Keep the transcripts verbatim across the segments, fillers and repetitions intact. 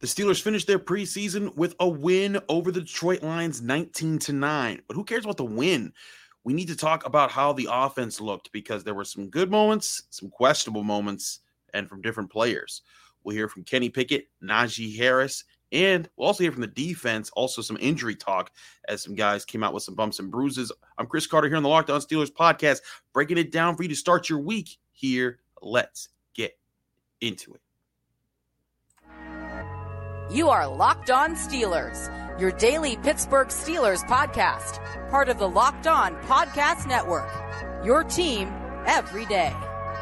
The Steelers finished their preseason with a win over the Detroit Lions nineteen to nine. But who cares about the win? We need to talk about how the offense looked because there were some good moments, some questionable moments, and from different players. We'll hear from Kenny Pickett, Najee Harris, and we'll also hear from the defense, also some injury talk as some guys came out with some bumps and bruises. I'm Chris Carter here on the Locked On Steelers podcast, breaking it down for you to start your week here. Let's get into it. You are Locked On Steelers, your daily Pittsburgh Steelers podcast, part of the Locked On Podcast Network, your team every day.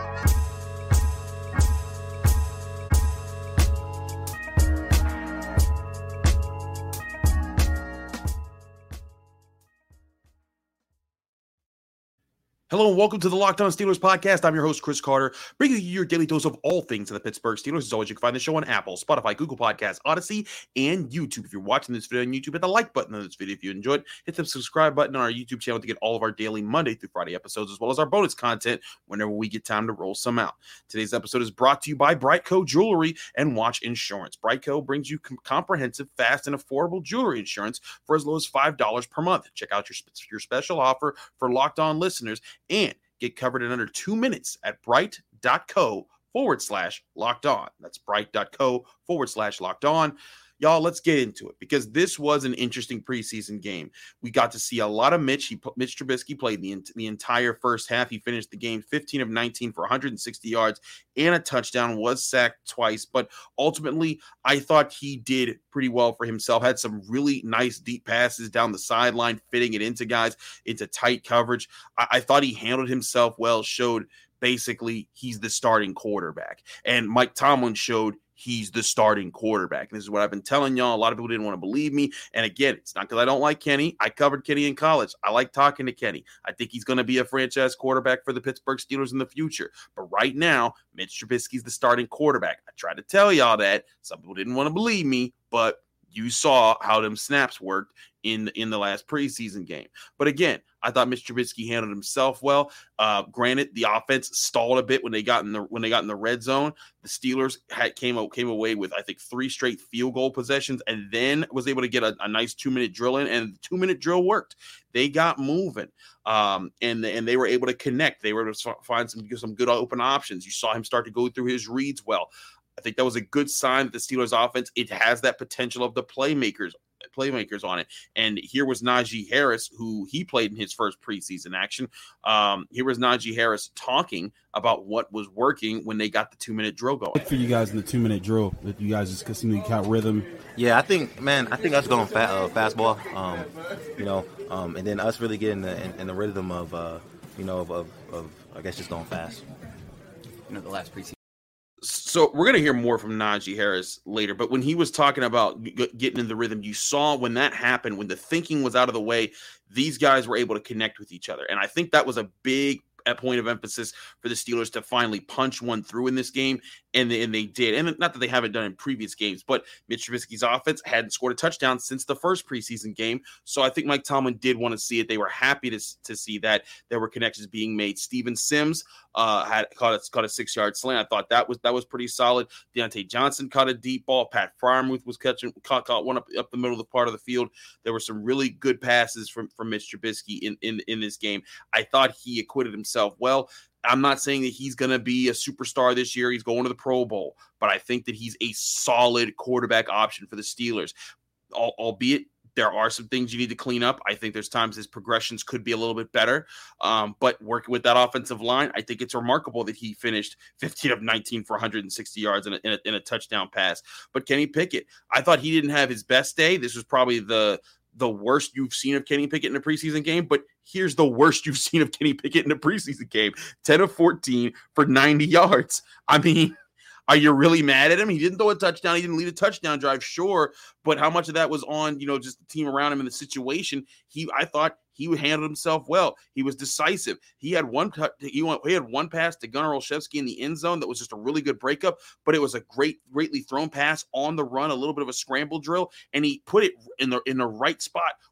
Hello and welcome to the Locked On Steelers podcast. I'm your host, Chris Carter, bringing you your daily dose of all things in the Pittsburgh Steelers. As always, you can find the show on Apple, Spotify, Google Podcasts, Odyssey, and YouTube. If you're watching this video on YouTube, hit the like button on this video if you enjoyed. Hit the subscribe button on our YouTube channel to get all of our daily Monday through Friday episodes, as well as our bonus content whenever we get time to roll some out. Today's episode is brought to you by Brightco Jewelry and Watch Insurance. Brightco brings you com- comprehensive, fast, and affordable jewelry insurance for as low as five dollars per month. Check out your, your special offer for Locked On listeners and get covered in under two minutes at bright.co forward slash locked on. That's bright.co forward slash locked on. Y'all, let's get into it because this was an interesting preseason game. We got to see a lot of Mitch. He, Mitch Trubisky played the, the entire first half. He finished the game fifteen of nineteen for one hundred sixty yards and a touchdown, was sacked twice. But ultimately, I thought he did pretty well for himself. Had some really nice deep passes down the sideline, fitting it into guys, into tight coverage. I, I thought he handled himself well, showed basically he's the starting quarterback. And Mike Tomlin showed he's the starting quarterback. And this is what I've been telling y'all. A lot of people didn't want to believe me. And again, it's not because I don't like Kenny. I covered Kenny in college. I like talking to Kenny. I think he's going to be a franchise quarterback for the Pittsburgh Steelers in the future. But right now, Mitch Trubisky's the starting quarterback. I tried to tell y'all that. Some people didn't want to believe me, but you saw how them snaps worked in, in the last preseason game. But again, I thought Mitch Trubisky handled himself well. Uh, granted, the offense stalled a bit when they got in the when they got in the red zone. The Steelers had came out came away with I think three straight field goal possessions, and then was able to get a, a nice two minute drill in, and the two minute drill worked. They got moving, um, and and they were able to connect. They were able to find some some good open options. You saw him start to go through his reads well. I think that was a good sign that the Steelers offense, it has that potential of the playmakers, playmakers on it. And here was Najee Harris, who he played in his first preseason action. Um, here was Najee Harris talking about what was working when they got the two-minute drill going. For you guys in the two-minute drill, that you guys just continue to count rhythm. Yeah, I think, man, I think us going fa- uh, fastball, um, you know, um, and then us really getting the, in, in the rhythm of, uh, you know, of, of, of, I guess, just going fast. You know, the last preseason. So we're going to hear more from Najee Harris later, but when he was talking about g- getting in the rhythm, you saw when that happened, when the thinking was out of the way, these guys were able to connect with each other. And I think that was a big a point of emphasis for the Steelers to finally punch one through in this game, and they, and they did. And not that they haven't done in previous games, but Mitch Trubisky's offense hadn't scored a touchdown since the first preseason game. So I think Mike Tomlin did want to see it. They were happy to, to see that there were connections being made. Steven Sims uh, had caught a, caught a six-yard slant. I thought that was that was pretty solid. Deontay Johnson caught a deep ball. Pat Freiermuth was catching caught, caught one up, up the middle of the part of the field. There were some really good passes from, from Mitch Trubisky in, in, in this game. I thought he acquitted himself well. I'm not saying that he's going to be a superstar this year. He's going to the Pro Bowl, but I think that he's a solid quarterback option for the Steelers, Al- albeit there are some things you need to clean up. I think there's times his progressions could be a little bit better, um, but working with that offensive line, I think it's remarkable that he finished fifteen of nineteen for one hundred sixty yards in a, in a, in a touchdown pass. But Kenny Pickett, I thought he didn't have his best day. This was probably the the worst you've seen of Kenny Pickett in a preseason game, but here's the worst you've seen of Kenny Pickett in a preseason game. ten of fourteen for ninety yards. I mean, are you really mad at him? He didn't throw a touchdown. He didn't lead a touchdown drive, sure, but how much of that was on, you know, just the team around him and the situation? He, I thought he handled himself well. He was decisive. He had one he, went, he had one pass to Gunnar Olszewski in the end zone that was just a really good breakup, but it was a great, greatly thrown pass on the run, a little bit of a scramble drill, and he put it in the in the right spot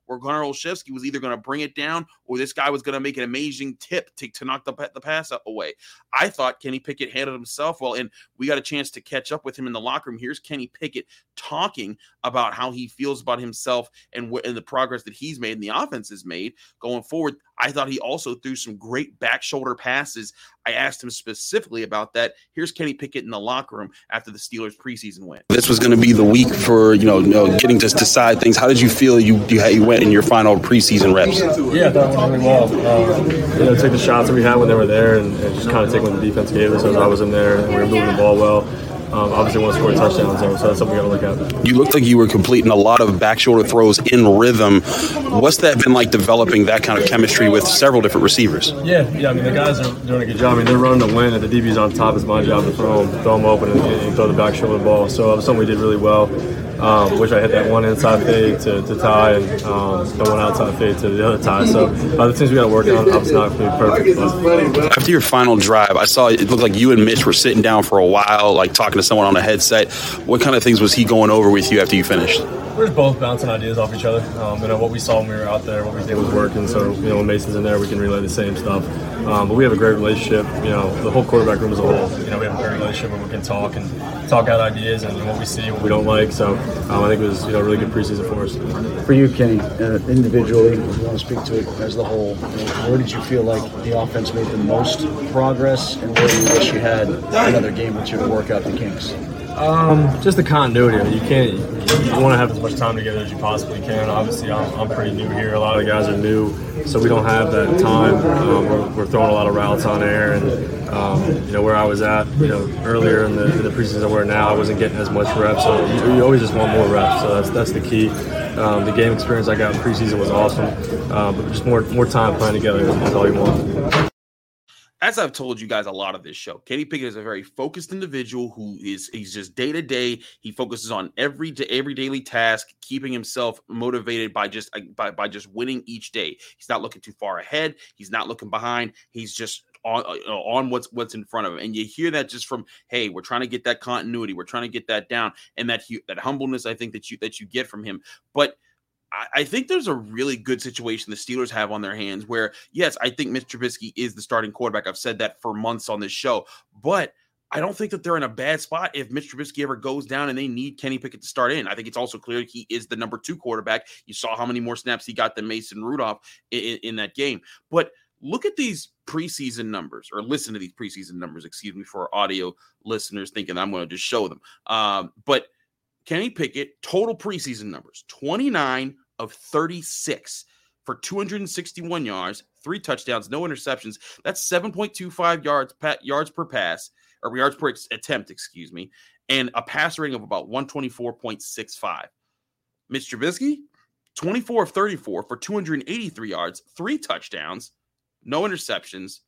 where Gunnar Olszewski was either going to bring it down or this guy was going to make an amazing tip to, to knock the, the pass away. I thought Kenny Pickett handled himself well, and we got a chance to catch up with him in the locker room. Here's Kenny Pickett talking about how he feels about himself and, wh- and the progress that he's made and the offense has made going forward. I thought he also threw some great back shoulder passes. I asked him specifically about that. Here's Kenny Pickett in the locker room after the Steelers preseason win. This was going to be the week for, you know, you know getting to decide things. How did you feel you you, had, you went in your final preseason reps? Yeah, I thought it went really well. Um, you know, take the shots that we had when they were there and, and just kind of take what the defense gave us as I was in there, and we were moving the ball well. Um, obviously, want to score touchdowns, though, so that's something we got to look at. You looked like you were completing a lot of back shoulder throws in rhythm. What's that been like, developing that kind of chemistry with several different receivers? Yeah, yeah. I mean, the guys are doing a good job. I mean, they're running the win, and the D B's on top. It's my job to throw them, throw them open and, and throw the back shoulder ball. So that was something we did really well. Um, wish I hit that one inside fade to, to Ty and um, the one outside fade to the other Ty. So uh, the things we got to work on. Obviously not going to be perfect. But. After your final drive, I saw it looked like you and Mitch were sitting down for a while, like talking to someone on a headset. What kind of things was he going over with you after you finished? We're just both bouncing ideas off each other. Um, you know, what we saw when we were out there, what we think was working. So, you know, when Mason's in there, we can relay the same stuff. Um, but we have a great relationship. You know, the whole quarterback room as a whole. You know, we have a great relationship where we can talk and talk out ideas and what we see, what we don't like. So um, I think it was, you know, a really good preseason for us. For you, Kenny, uh, individually, if you want to speak to it as the whole, you know, where did you feel like the offense made the most progress, and where do you wish you had another game or two to work out the kinks? Um, just the continuity. I mean, you can't. You want to have as much time together as you possibly can. Obviously, I'm, I'm pretty new here. A lot of the guys are new, so we don't have that time. Um, we're, we're throwing a lot of routes on air, and um, you know where I was at. You know, earlier in the, in the preseason where now I wasn't getting as much reps. So you, you always just want more reps. So that's that's the key. Um, the game experience I got in preseason was awesome, uh, but just more more time playing together is all you want. As I've told you guys a lot of this show, Kenny Pickett is a very focused individual who is he's just day to day. He focuses on every every daily task, keeping himself motivated by just by, by just winning each day. He's not looking too far ahead. He's not looking behind. He's just on uh, on what's what's in front of him. And you hear that just from, hey, we're trying to get that continuity. We're trying to get that down, and that that humbleness I think that you that you get from him. But I think there's a really good situation the Steelers have on their hands where, yes, I think Mitch Trubisky is the starting quarterback. I've said that for months on this show, but I don't think that they're in a bad spot if Mitch Trubisky ever goes down and they need Kenny Pickett to start in. I think it's also clear he is the number two quarterback. You saw how many more snaps he got than Mason Rudolph in, in that game. But look at these preseason numbers, or listen to these preseason numbers, excuse me, for our audio listeners thinking I'm going to just show them. Um, but Kenny Pickett, total preseason numbers, twenty-nine of thirty-six for two hundred sixty-one yards, three touchdowns, no interceptions. That's seven point two five yards yards per pass, or yards per attempt, excuse me, and a pass rating of about one twenty-four point six five. Mitch Trubisky, twenty-four of thirty-four for two hundred eighty-three yards, three touchdowns, no interceptions,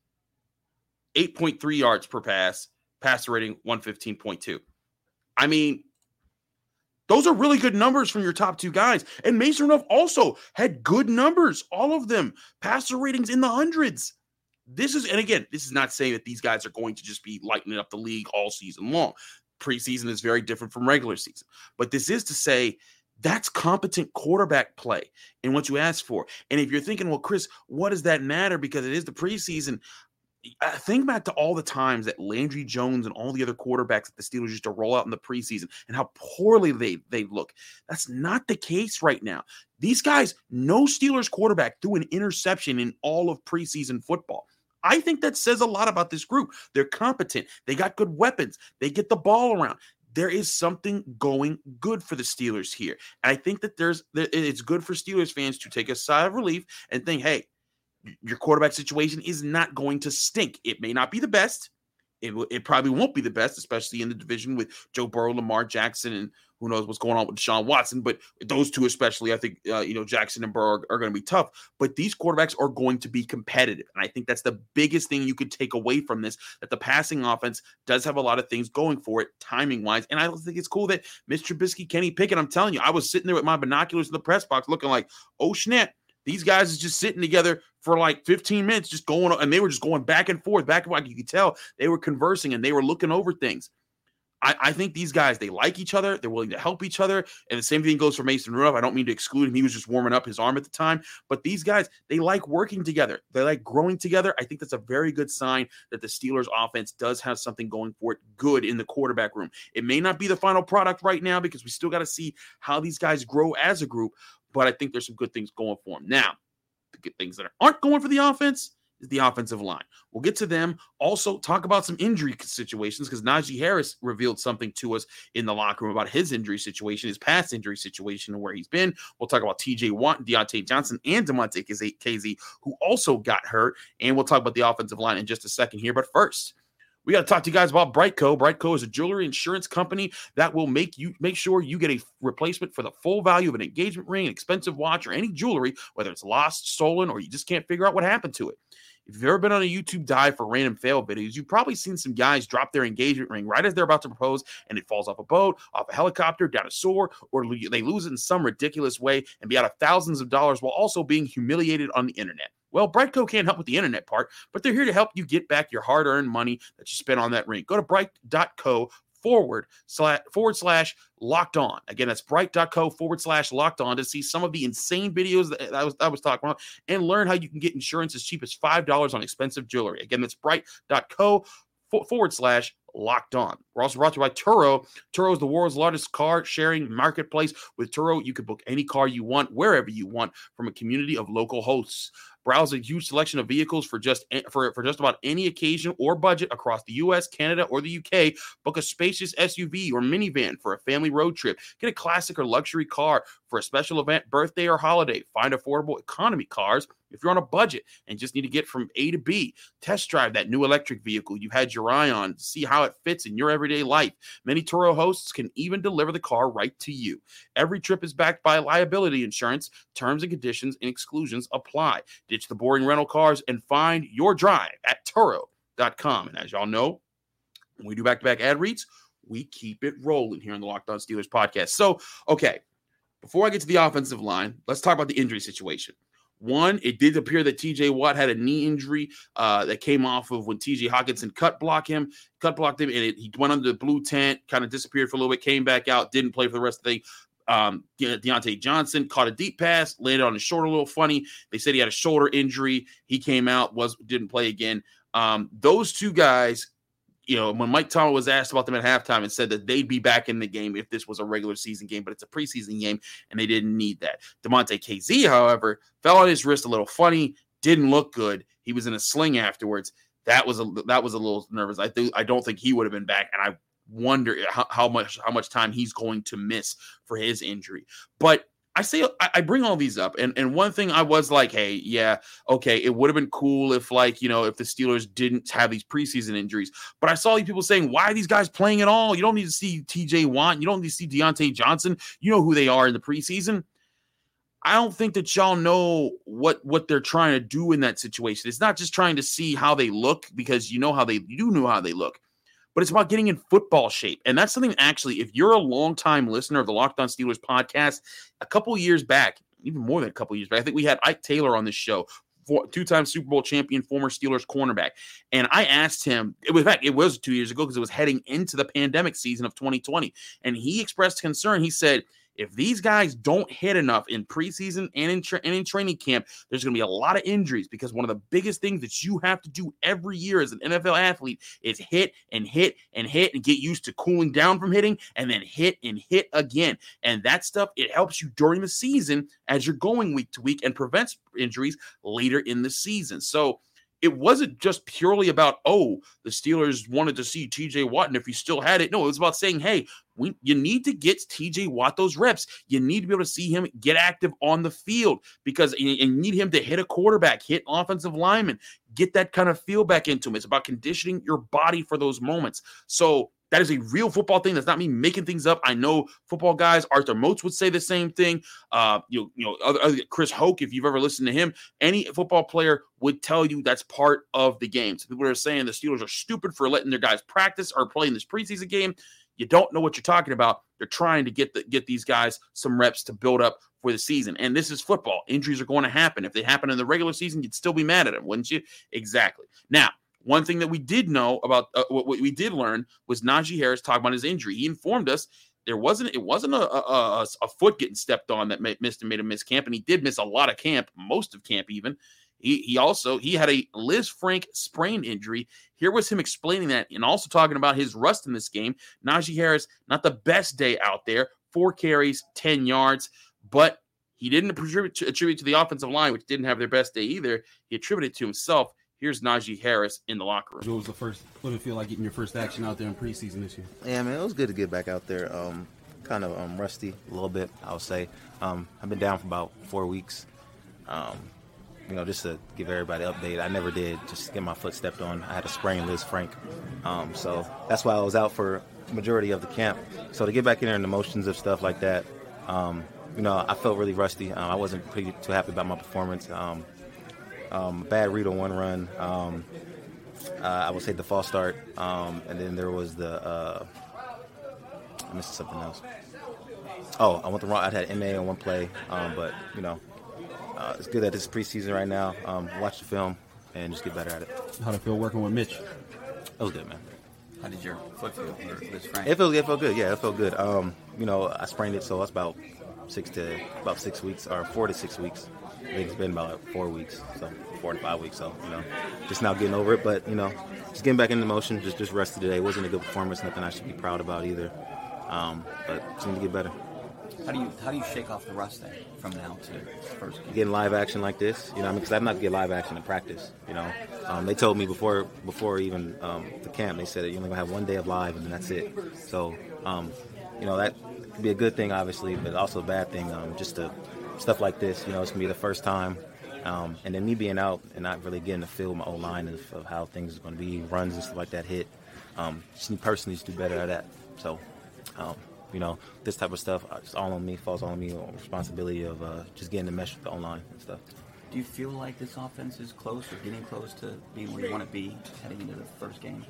eight point three yards per pass, pass rating one fifteen point two. I mean, those are really good numbers from your top two guys. And Mason Rudolph also had good numbers, all of them. Passer ratings in the hundreds. This is, and again, this is not saying that these guys are going to just be lighting up the league all season long. Preseason is very different from regular season. But this is to say that's competent quarterback play and what you ask for. And if you're thinking, well, Chris, what does that matter? Because it is the preseason. I think back to all the times that Landry Jones and all the other quarterbacks that the Steelers used to roll out in the preseason and how poorly they, they look. That's not the case right now. These guys, no Steelers quarterback threw an interception in all of preseason football. I think that says a lot about this group. They're competent. They got good weapons. They get the ball around. There is something going good for the Steelers here. And I think that there's it's good for Steelers fans to take a sigh of relief and think, hey, your quarterback situation is not going to stink. It may not be the best. It, it probably won't be the best, especially in the division with Joe Burrow, Lamar Jackson, and who knows what's going on with Deshaun Watson. But those two especially, I think, uh, you know, Jackson and Burrow are, are going to be tough. But these quarterbacks are going to be competitive. And I think that's the biggest thing you could take away from this, that the passing offense does have a lot of things going for it, timing-wise. And I think it's cool that Mister Trubisky, Kenny Pickett, I'm telling you, I was sitting there with my binoculars in the press box looking like, oh, snap. These guys is just sitting together for like fifteen minutes, just going, and they were just going back and forth, back and forth. You could tell they were conversing and they were looking over things. I, I think these guys, they like each other. They're willing to help each other. And the same thing goes for Mason Rudolph. I don't mean to exclude him. He was just warming up his arm at the time. But these guys, they like working together. They like growing together. I think that's a very good sign that the Steelers offense does have something going for it good in the quarterback room. It may not be the final product right now because we still got to see how these guys grow as a group. But I think there's some good things going for them. Now, the good things that aren't going for the offense is the offensive line. We'll get to them. Also, talk about some injury situations because Najee Harris revealed something to us in the locker room about his injury situation, his past injury situation, and where he's been. We'll talk about T J Watt, Deontay Johnson, and Damontae Kazee, who also got hurt. And we'll talk about the offensive line in just a second here. But first, we got to talk to you guys about Brightco. Brightco is a jewelry insurance company that will make you make sure you get a replacement for the full value of an engagement ring, an expensive watch, or any jewelry, whether it's lost, stolen, or you just can't figure out what happened to it. If you've ever been on a YouTube dive for random fail videos, you've probably seen some guys drop their engagement ring right as they're about to propose, and it falls off a boat, off a helicopter, down a sewer, or they lose it in some ridiculous way and be out of thousands of dollars while also being humiliated on the internet. Well, Brightco can't help with the internet part, but they're here to help you get back your hard-earned money that you spent on that ring. Go to bright.co forward slash forward slash locked on. Again, that's bright.co forward slash locked on to see some of the insane videos that I was, I was talking about and learn how you can get insurance as cheap as five dollars on expensive jewelry. Again, that's bright.co forward slash locked on. We're also brought to you by Turo. Turo is the world's largest car sharing marketplace. With Turo, you can book any car you want, wherever you want, from a community of local hosts. Browse a huge selection of vehicles for just for, for just about any occasion or budget across the U S, Canada, or the U K. Book a spacious S U V or minivan for a family road trip. Get a classic or luxury car for a special event, birthday, or holiday. Find affordable economy cars if you're on a budget and just need to get from A to B. Test drive that new electric vehicle you've had your eye on to see how it fits in your everyday life. Many Turo hosts can even deliver the car right to you. Every trip is backed by liability insurance. Terms and conditions and exclusions apply. Ditch the boring rental cars and find your drive at Turo dot com. And as y'all know, when we do back-to-back ad reads, we keep it rolling here on the Locked On Steelers podcast. So, okay, before I get to the offensive line, let's talk about the injury situation. One, it did appear that T J Watt had a knee injury uh, that came off of when T J Hockenson cut blocked him, cut blocked him, and it, he went under the blue tent, kind of disappeared for a little bit, came back out, didn't play for the rest of the thing. Um, De- Deontay Johnson caught a deep pass, landed on his shoulder a little funny. They said he had a shoulder injury. He came out, was didn't play again. Um, those two guys, you know, when Mike Tomlin was asked about them at halftime and said that they'd be back in the game if this was a regular season game, but it's a preseason game and they didn't need that. Damontae Kazee, however, fell on his wrist a little funny, didn't look good. He was in a sling afterwards. That was a that was a little nervous. I think I don't think he would have been back, and I wonder how, how much how much time he's going to miss for his injury. But I say I, I bring all these up, and, and one thing I was like, hey, yeah, okay, it would have been cool if, like, you know, if the Steelers didn't have these preseason injuries. But I saw these people saying, why are these guys playing at all? You don't need to see T J Watt. You don't need to see Deontay Johnson. You know who they are in the preseason. I don't think that y'all know what, what they're trying to do in that situation. It's not just trying to see how they look, because you know how they you do know how they look. But it's about getting in football shape. And that's something, actually, if you're a longtime listener of the Locked On Steelers podcast, a couple years back, even more than a couple years back, I think we had Ike Taylor on this show, for, two-time Super Bowl champion, former Steelers cornerback. And I asked him, it was, in fact, it was two years ago because it was heading into the pandemic season of twenty twenty. And he expressed concern. He said, if these guys don't hit enough in preseason and in, tra- and in training camp, there's going to be a lot of injuries, because one of the biggest things that you have to do every year as an N F L athlete is hit and hit and hit and get used to cooling down from hitting and then hit and hit again. And that stuff, it helps you during the season as you're going week to week and prevents injuries later in the season. So it wasn't just purely about, oh, the Steelers wanted to see T J Watt, and if he still had it. No, it was about saying, hey, we, you need to get T J Watt those reps. You need to be able to see him get active on the field, because you, you need him to hit a quarterback, hit offensive linemen, get that kind of feel back into him. It's about conditioning your body for those moments. So that is a real football thing. That's not me making things up. I know football guys. Arthur Moats would say the same thing. Uh, you know, you know, other, other, Chris Hoke, if you've ever listened to him, any football player would tell you that's part of the game. So people are saying the Steelers are stupid for letting their guys practice or play in this preseason game. You don't know what you're talking about. They're trying to get the, get these guys some reps to build up for the season. And this is football. Injuries are going to happen. If they happen in the regular season, you'd still be mad at them, wouldn't you? Exactly. Now, one thing that we did know about uh, what, what we did learn was Najee Harris talking about his injury. He informed us there wasn't it wasn't a, a, a foot getting stepped on that missed and made him miss camp, and he did miss a lot of camp, most of camp even. He he also he had a Liz Frank sprain injury. Here was him explaining that and also talking about his rust in this game. Najee Harris, not the best day out there, four carries, ten yards, but he didn't attribute to, attribute to the offensive line, which didn't have their best day either. He attributed it to himself. Here's Najee Harris in the locker room. What was the first? What did it feel like getting your first action out there in preseason this year? Yeah, man, it was good to get back out there. Um, kind of um, rusty a little bit, I would say. Um, I've been down for about four weeks. Um, You know, just to give everybody an update, I never did just get my foot stepped on. I had a sprain, Liz Frank. Um, so that's why I was out for the majority of the camp. So to get back in there in the motions of stuff like that, um, you know, I felt really rusty. Um, I wasn't pretty too happy about my performance. Um, um, bad read on one run. Um, uh, I would say the false start. Um, and then there was the, uh, I missed something else. Oh, I went the wrong, I had M A on one play, um, but, you know, Uh, it's good that this is preseason right now. Um, watch the film and just get better at it. How'd it feel working with Mitch? It was good, man. How did your foot feel? Or Liz Frank? It felt, it felt good. Yeah, it felt good. Um, you know, I sprained it, so that's about six to about six weeks, or four to six weeks. I think it's been about like four weeks, so four to five weeks. So you know, just now getting over it. But you know, just getting back into motion. Just just rested today. It wasn't a good performance. Nothing I should be proud about either. Um, but just need to get better. How do you how do you shake off the rust then from now to first game? Getting live action like this, you know, I mean, because I'm not gonna get live action in practice. You know, um, they told me before before even um, the camp, they said that you're only gonna have one day of live and then that's it. So, um, you know, that could be a good thing, obviously, but also a bad thing. Um, just to stuff like this, you know, it's gonna be the first time, um, and then me being out and not really getting to feel my own line of, of how things are gonna be, runs and stuff like that hit. Um, just need personally to do better at that. So. Um, You know, this type of stuff, it's all on me, falls on me, on responsibility of uh, just getting the mesh with the online and stuff. Do you feel like this offense is close or getting close to being where you want to be heading into the first game?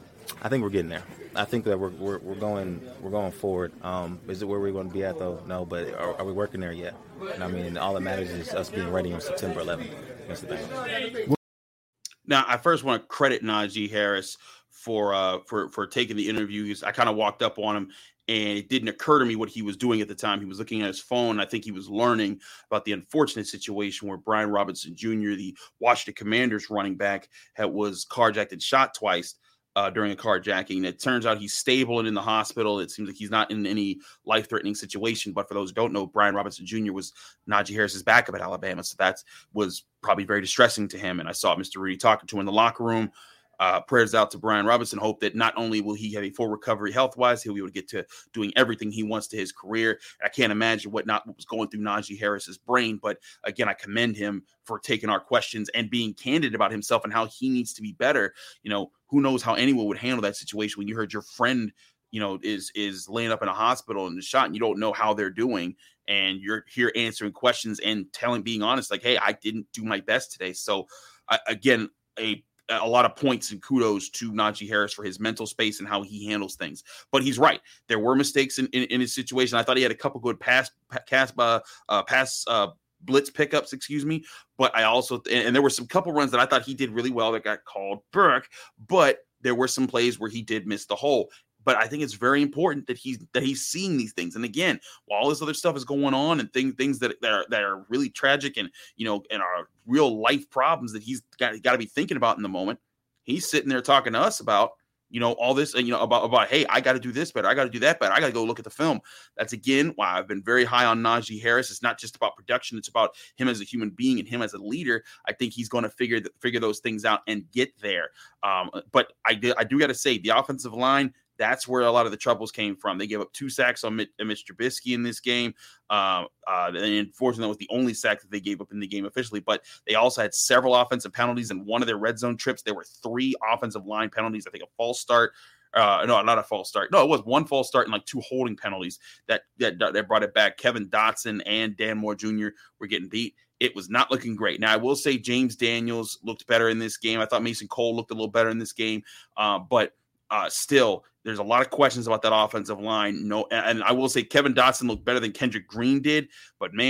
I think we're getting there. I think that we're we're, we're going we're going forward. Um, is it where we're going to be at though? No, but are, are we working there yet? And I mean, all that matters is us being ready on September eleventh. That's the thing. Now, I first want to credit Najee Harris for uh, for for taking the interviews. I kind of walked up on him. And it didn't occur to me what he was doing at the time. He was looking at his phone. I think he was learning about the unfortunate situation where Brian Robinson Junior, the Washington Commanders running back, had, was carjacked and shot twice uh, during a carjacking. And it turns out he's stable and in the hospital. It seems like he's not in any life-threatening situation. But for those who don't know, Brian Robinson Junior was Najee Harris's backup at Alabama. So that was probably very distressing to him. And I saw Mister Rudy talking to him in the locker room. Uh, prayers out to Brian Robinson. Hope that not only will he have a full recovery health-wise, he'll be able to get to doing everything he wants to his career. I can't imagine what not what was going through Najee Harris's brain. But again, I commend him for taking our questions and being candid about himself and how he needs to be better. You know, who knows how anyone would handle that situation when you heard your friend, you know, is is laying up in a hospital and is shot, and you don't know how they're doing, and you're here answering questions and telling, being honest, like, hey, I didn't do my best today. So uh, again, a a lot of points and kudos to Najee Harris for his mental space and how he handles things. But he's right. There were mistakes in, in, in his situation. I thought he had a couple good pass, pass, uh, uh, pass uh, blitz pickups, excuse me. But I also, and, and there were some couple runs that I thought he did really well that got called Burke, but there were some plays where he did miss the hole. But I think it's very important that he's that he's seeing these things. And again, while all this other stuff is going on and things things that, that are that are really tragic and you know and are real life problems that he's got, got to be thinking about in the moment, he's sitting there talking to us about you know all this and you know about about hey, I got to do this better, I got to do that better, I got to go look at the film. That's again why I've been very high on Najee Harris. It's not just about production; it's about him as a human being and him as a leader. I think he's going to figure figure those things out and get there. Um, but I do I do got to say the offensive line. That's where a lot of the troubles came from. They gave up two sacks on Mitch Trubisky in this game. Uh, uh, and unfortunately, that was the only sack that they gave up in the game officially. But they also had several offensive penalties in one of their red zone trips. There were three offensive line penalties. I think a false start. Uh, no, not a false start. No, it was one false start and like two holding penalties that that, that brought it back. Kevin Dotson and Dan Moore Junior were getting beat. It was not looking great. Now, I will say James Daniels looked better in this game. I thought Mason Cole looked a little better in this game. Uh, but uh, still, there's a lot of questions about that offensive line. No, and I will say Kevin Dotson looked better than Kendrick Green did. But, man,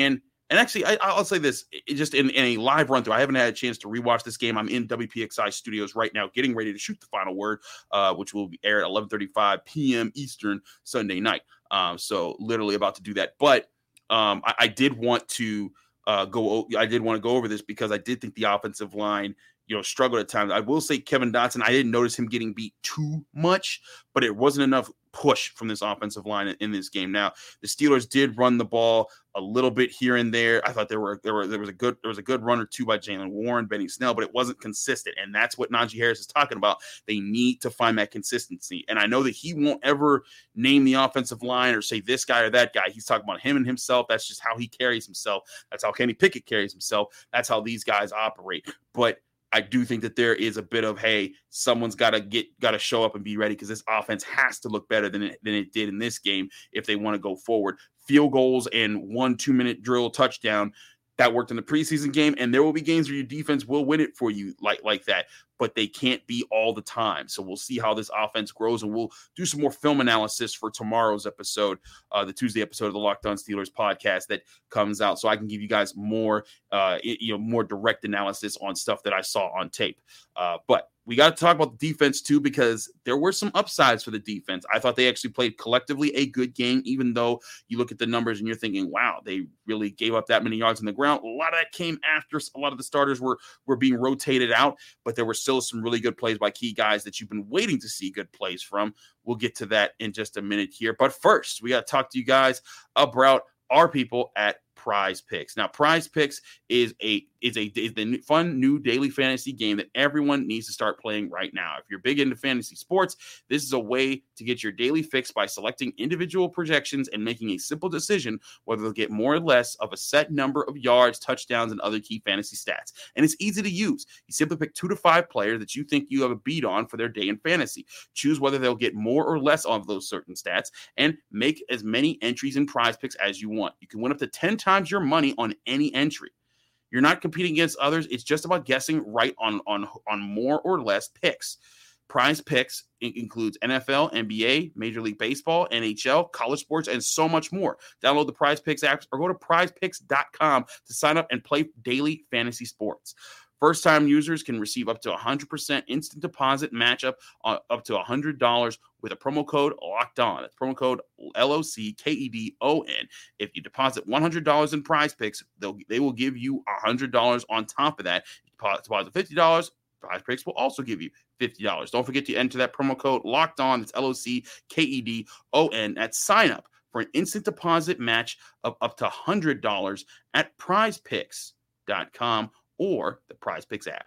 And actually, I, I'll say this, it just in, in a live run through, I haven't had a chance to rewatch this game. I'm in W P X I studios right now, getting ready to shoot the final word, uh, which will be aired at eleven thirty-five p.m. Eastern Sunday night. Um, so literally about to do that. But um, I, I did want to uh, go. I did want to go over this because I did think the offensive line, you know, struggled at times. I will say Kevin Dotson, I didn't notice him getting beat too much, but it wasn't enough push from this offensive line in, in this game. Now, the Steelers did run the ball a little bit here and there. I thought there were there were there was a good there was a good run or two by Jalen Warren, Benny Snell, but it wasn't consistent. And that's what Najee Harris is talking about. They need to find that consistency. And I know that he won't ever name the offensive line or say this guy or that guy. He's talking about him and himself. That's just how he carries himself. That's how Kenny Pickett carries himself. That's how these guys operate. But I do think that there is a bit of, hey, someone's got to get, got to show up and be ready because this offense has to look better than it, than it did in this game if they want to go forward. Field goals and one two-minute drill touchdown, that worked in the preseason game, and there will be games where your defense will win it for you like, like that, but they can't be all the time. So we'll see how this offense grows, and we'll do some more film analysis for tomorrow's episode, uh, the Tuesday episode of the Locked On Steelers podcast that comes out, so I can give you guys more, uh, you know, more direct analysis on stuff that I saw on tape. Uh, but we got to talk about the defense too, because there were some upsides for the defense. I thought they actually played collectively a good game, even though you look at the numbers and you're thinking, wow, they really gave up that many yards on the ground. A lot of that came after a lot of the starters were, were being rotated out, but there were still some really good plays by key guys that you've been waiting to see good plays from. We'll get to that in just a minute here. But first, we got to talk to you guys about our people at Prize Picks. Now, Prize Picks is a is a is the fun new daily fantasy game that everyone needs to start playing right now. If you're big into fantasy sports, this is a way to get your daily fix by selecting individual projections and making a simple decision whether they'll get more or less of a set number of yards, touchdowns, and other key fantasy stats. And it's easy to use. You simply pick two to five players that you think you have a beat on for their day in fantasy. Choose whether they'll get more or less of those certain stats, and make as many entries in Prize Picks as you want. You can win up to ten times your money on any entry. You're not competing against others. It's just about guessing right on, on, on more or less picks. Prize Picks includes N F L, N B A, Major League Baseball, N H L, college sports, and so much more. Download the Prize Picks app or go to prize picks dot com to sign up and play daily fantasy sports. First-time users can receive up to one hundred percent instant deposit matchup on up to one hundred dollars with a promo code Locked On. That's promo code L O C K E D O N. If you deposit one hundred dollars in Prize Picks, they'll, they will give you one hundred dollars on top of that. If you deposit fifty dollars, Prize Picks will also give you fifty dollars. Don't forget to enter that promo code Locked On. It's L O C K E D O N at sign up for an instant deposit match of up to one hundred dollars at prize picks dot com or the Prize Picks app.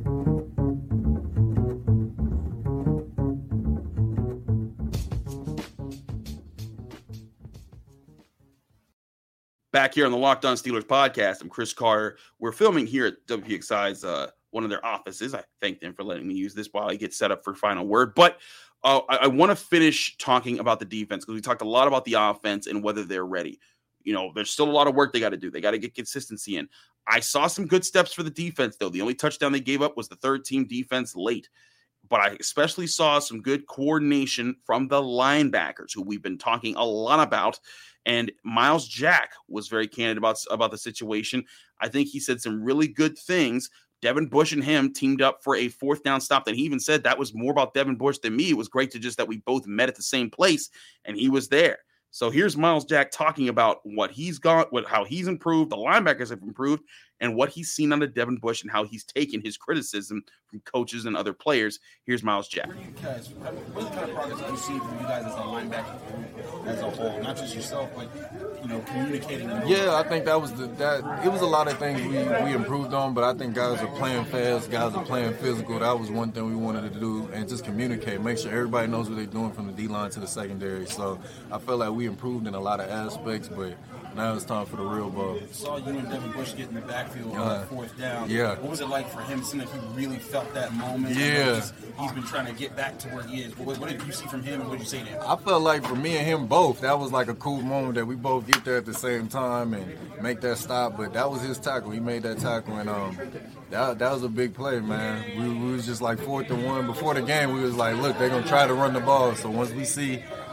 Back here on the Locked On Steelers podcast, I'm Chris Carter. We're filming here at W P X I's uh, one of their offices. I thank them for letting me use this while I get set up for final word. But uh, I, I want to finish talking about the defense because we talked a lot about the offense and whether they're ready. You know, there's still a lot of work they got to do. They got to get consistency in. I saw some good steps for the defense, though. The only touchdown they gave up was the third team defense late. But I especially saw some good coordination from the linebackers, who we've been talking a lot about. And Myles Jack was very candid about, about the situation. I think he said some really good things. Devin Bush and him teamed up for a fourth down stop that he even said that was more about Devin Bush than me. It was great to just that we both met at the same place, and he was there. So here's Myles Jack talking about what he's got, what how he's improved, the linebackers have improved, and what he's seen out of Devin Bush and how he's taken his criticism from coaches and other players. Here's Myles Jack. Where do you guys, what kind of progress do you see from you guys as a linebacker group as a whole? Not just yourself, but you know, communicating. Yeah, I think that was the that it was a lot of things we, we improved on, but I think guys are playing fast, guys are playing physical. That was one thing we wanted to do, and just communicate, make sure everybody knows what they're doing from the D line to the secondary. So I felt like we improved in a lot of aspects, but now it's time for the real ball. I saw you and Devin Bush get in the backfield on uh, fourth down. Yeah. What was it like for him? It seemed like he really felt that moment. Yeah. He's, he's been trying to get back to where he is. What, what did you see from him, and what did you say to him? I felt like for me and him both, that was like a cool moment that we both get there at the same time and make that stop. But that was his tackle. He made that tackle, and um, that that was a big play, man. We, we was just like fourth and one. Before the game, we was like, look, they're going to try to run the ball. So once we see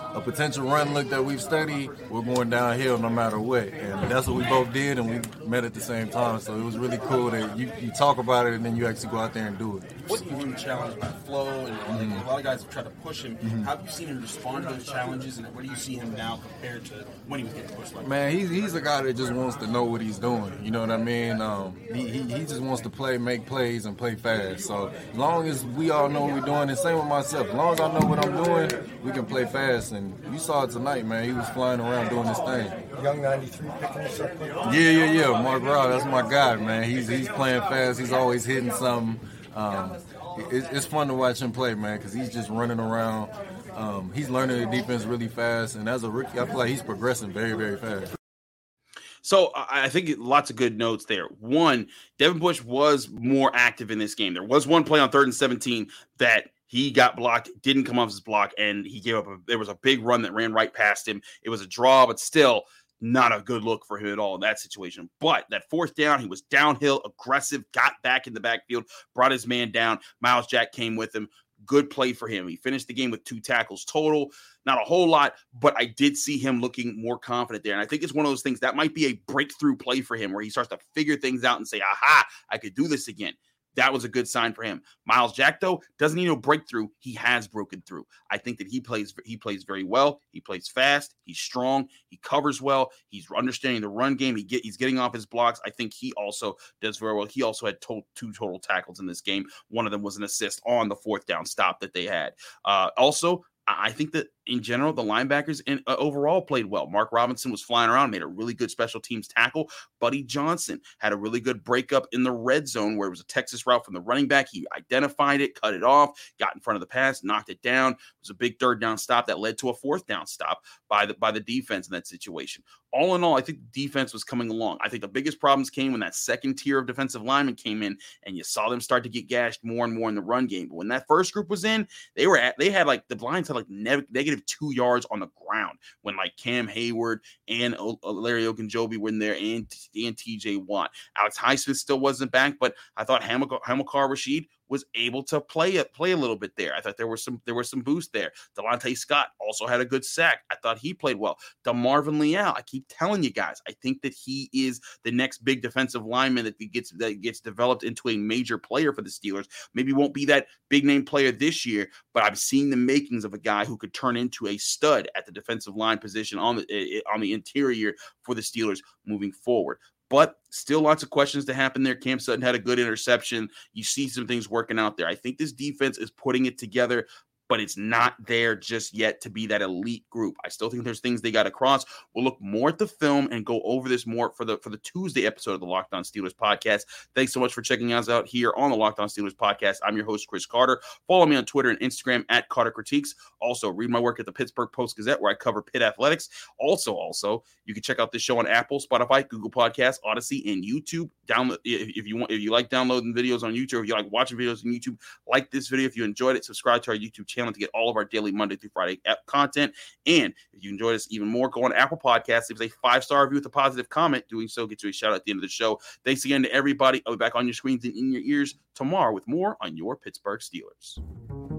a potential run look that we've studied, we're going downhill no matter what. And that's what we both did, and we met at the same time. So it was really cool that you, you talk about it and then you actually go out there and do it. What do you mean challenged by Flo? And Mm-hmm. a lot of guys have tried to push him. Mm-hmm. How have you seen him respond to those challenges, and where do you see him now compared to when he was getting pushed like that? Man, he's he's a guy that just wants to know what he's doing. You know what I mean? Um, he, he he just wants to play, make plays, and play fast. So as long as we all know what we're doing, and same with myself. As long as I know what I'm doing, we can play fast. And you saw it tonight, man. He was flying around doing his thing. Young ninety-three picking us up. Yeah, yeah, yeah. Mark Rod, that's my guy, man. He's he's playing fast. He's always hitting something. Um, it, it's fun to watch him play, man, because he's just running around. Um, he's learning the defense really fast, and as a rookie, I feel like he's progressing very, very fast. So I think lots of good notes there. One, Devin Bush was more active in this game. There was one play on third and seventeen that he got blocked, didn't come off his block, and he gave up. A, there was a big run that ran right past him. It was a draw, but still not a good look for him at all in that situation. But that fourth down, he was downhill, aggressive, got back in the backfield, brought his man down. Miles Jack came with him. Good play for him. He finished the game with two tackles total. Not a whole lot, but I did see him looking more confident there. And I think it's one of those things that might be a breakthrough play for him where he starts to figure things out and say, aha, I could do this again. That was a good sign for him. Miles Jack, though, doesn't need no breakthrough. He has broken through. I think that he plays he plays very well. He plays fast. He's strong. He covers well. He's understanding the run game. He get he's getting off his blocks. I think he also does very well. He also had to- two total tackles in this game. One of them was an assist on the fourth down stop that they had. Uh, also, I think that in general, the linebackers in, uh, overall played well. Mark Robinson was flying around, made a really good special teams tackle. Buddy Johnson had a really good breakup in the red zone where it was a Texas route from the running back. He identified it, cut it off, got in front of the pass, knocked it down. It was a big third down stop that led to a fourth down stop by the by the defense in that situation. All in all, I think the defense was coming along. I think the biggest problems came when that second tier of defensive linemen came in and you saw them start to get gashed more and more in the run game. But when that first group was in, they were at, they had like the Lions had like ne- negative two yards on the ground when like Cam Hayward and o- Larry Ogunjobi were in there and, and T J Watt. Alex Highsmith still wasn't back, but I thought Hamilcar, Hamilcar Rashed was able to play it, play a little bit there. I thought there was some there was some boost there. Delonte Scott also had a good sack. I thought he played well. DeMarvin Leal, I keep telling you guys, I think that he is the next big defensive lineman that gets that gets developed into a major player for the Steelers. Maybe won't be that big name player this year, but I'm seeing the makings of a guy who could turn into a stud at the defensive line position on the on the interior for the Steelers moving forward. But still lots of questions to happen there. Cam Sutton had a good interception. You see some things working out there. I think this defense is putting it together, but it's not there just yet to be that elite group. I still think there's things they got to cross. We'll look more at the film and go over this more for the for the Tuesday episode of the Locked On Steelers podcast. Thanks so much for checking us out here on the Locked On Steelers podcast. I'm your host, Chris Carter. Follow me on Twitter and Instagram at Carter Critiques. Also, read my work at the Pittsburgh Post-Gazette where I cover Pitt athletics. Also, also, you can check out this show on Apple, Spotify, Google Podcasts, Odyssey, and YouTube. Download if you want. If you like downloading videos on YouTube, if you like watching videos on YouTube, like this video. If you enjoyed it, subscribe to our YouTube channel to get all of our daily Monday through Friday app content. And if you enjoyed us even more, go on Apple Podcasts. Leave us a five-star review with a positive comment. Doing so gets you a shout out at the end of the show. Thanks again to everybody. I'll be back on your screens and in your ears tomorrow with more on your Pittsburgh Steelers.